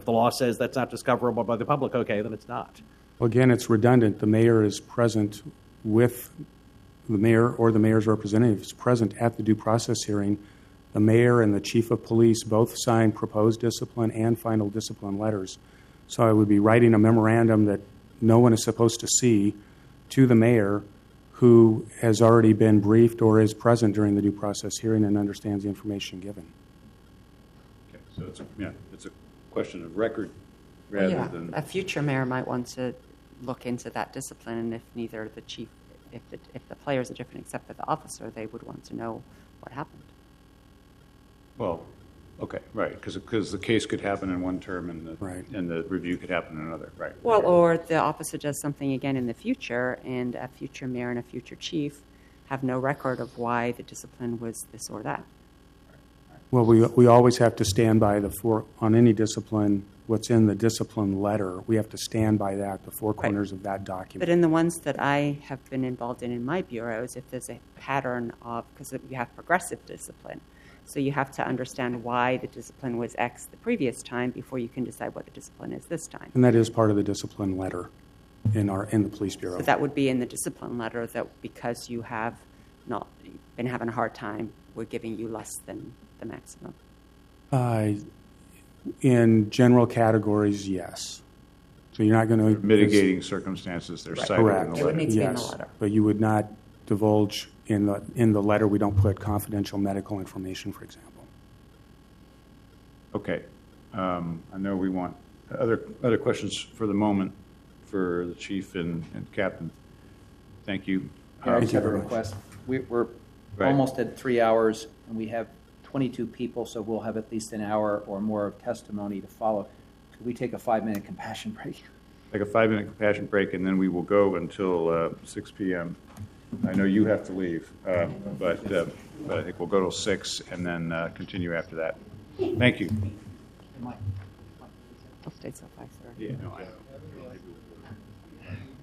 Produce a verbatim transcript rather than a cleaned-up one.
the law says that's not discoverable by the public, okay, then it's not. Well, again, it's redundant. The mayor is present with the mayor or the mayor's representative is present at the due process hearing. The mayor and the chief of police both sign proposed discipline and final discipline letters. So I would be writing a memorandum that no one is supposed to see to the mayor, who has already been briefed or is present during the due process hearing and understands the information given. Okay, so it's a, yeah, it's a question of record rather yeah, than... a future mayor might want to look into that discipline, and if neither the chief, if the, if the players are different except for the officer, they would want to know what happened. Well, okay, right, because because the case could happen in one term and the, right. and the review could happen in another, right. Well, or the officer does something again in the future, and a future mayor and a future chief have no record of why the discipline was this or that. Well, we we always have to stand by the four, on any discipline, what's in the discipline letter. We have to stand by that, the four corners right. of that document. But in the ones that I have been involved in in my bureaus, if there's a pattern of, because you have progressive discipline, so you have to understand why the discipline was X the previous time before you can decide what the discipline is this time. And that is part of the discipline letter in our in the police bureau. So that would be in the discipline letter that because you have not been having a hard time, we're giving you less than the maximum. Uh, in general categories, yes. So you're not going to mitigating circumstances. They're right. cited correct. in the It would letter. need to yes, be in the letter. But you would not divulge in the in the letter. We don't put confidential medical information, for example. Okay, um, I know we want other other questions for the moment for the chief and, and captain. Thank you. Yeah, I Um, just have a request. We, we're Right. almost at three hours, and we have twenty-two people, so we'll have at least an hour or more of testimony to follow. Could we take a five-minute compassion break? Take a five-minute compassion break, and then we will go until uh, six p.m. I know you have to leave, uh, but uh, but I think we'll go till six and then uh, continue after that. Thank you. I'll stay till five thirty. Yeah, no, I